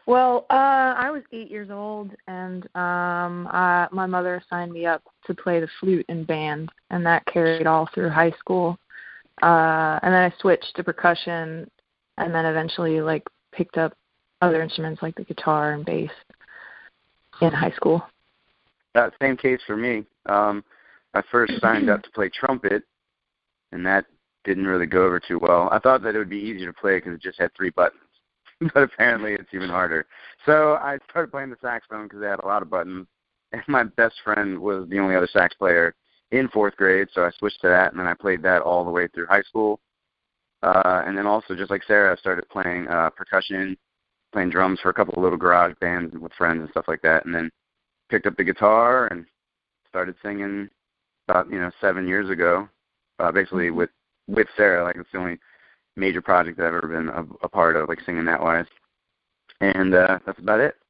Well, I was 8 years old, and my mother assigned me up to play the flute in band, and that carried all through high school. And then I switched to percussion, and then eventually, picked up other instruments like the guitar and bass in high school. Same case for me. I first signed up to play trumpet, and that didn't really go over too well. I thought that it would be easier to play because it just had 3 buttons. But apparently it's even harder. So I started playing the saxophone because it had a lot of buttons, and my best friend was the only other sax player in 4th grade, so I switched to that, and then I played that all the way through high school. And then also, just like Sarah, I started playing percussion, playing drums for a couple of little garage bands with friends and stuff like that, and then picked up the guitar and started singing about 7 years ago, basically with Sarah. It's the only major project that I've ever been a part of, singing that wise. And that's about it.